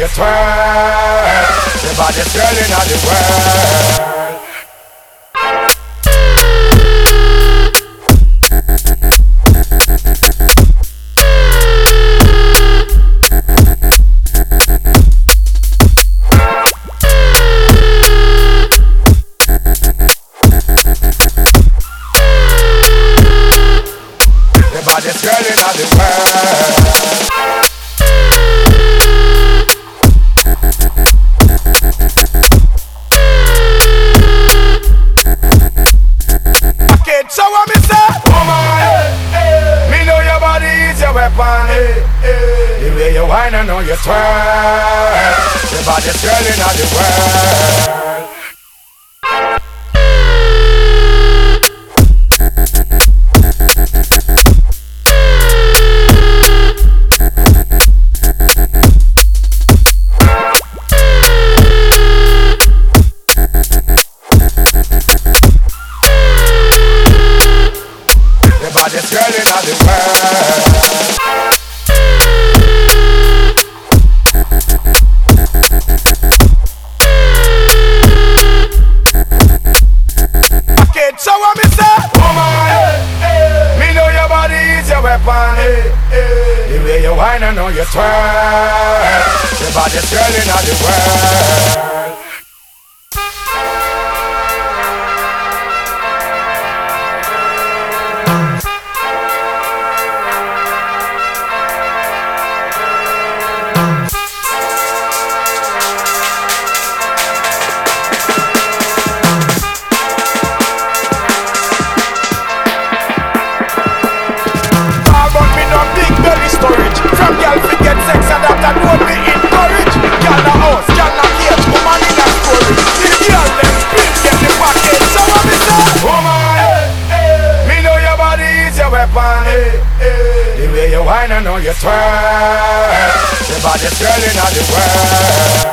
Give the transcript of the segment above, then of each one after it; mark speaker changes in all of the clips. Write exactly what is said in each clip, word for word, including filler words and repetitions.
Speaker 1: you twerk. The baddest girl in all the world. The baddest girl in all the world. Okay, so what me say? Woman, hey, hey. Me know your body is your weapon. Hey, hey. The way you whine, I know you twerk. The baddest girl in all the world. The baddest girl in all the world. Okay, so what me say? Woman, hey, hey. Me know your body is your weapon. Hey, hey. The way you whine, I know you twerk. The baddest girl in all the world. From girl fi get sex and that and won't be encouraged. Girl na house, girl na cage, woman in a storage. The girl them split get the package. So what me say? Woman, hey, hey. Me know your body is your weapon. Hey, hey. The way you whine, I know you twerk. The baddest girl in all the world.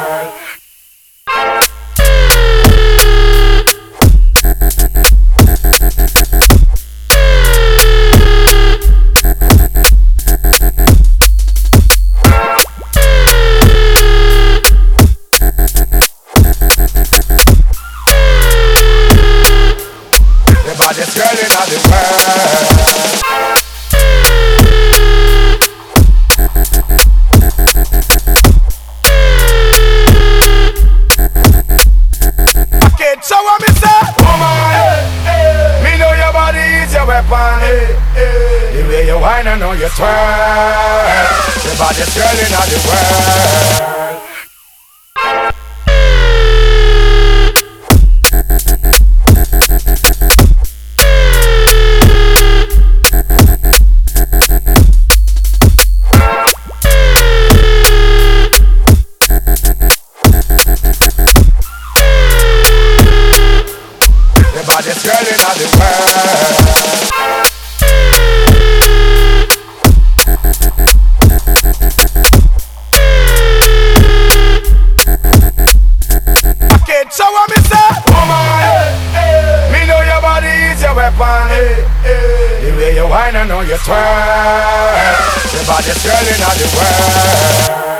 Speaker 1: The baddest girl in all the world. Okay, so what me say? Woman, hey, hey. Me know your body is your weapon. Hey, hey. The way you whine, I know you twerk. The baddest girl in all the world. The baddest girl in all the world. Okay, so what me say? Woman, hey, hey. Me know your body is your weapon. Hey, hey. The way you whine, I know you twerk. The baddest girl in all the world.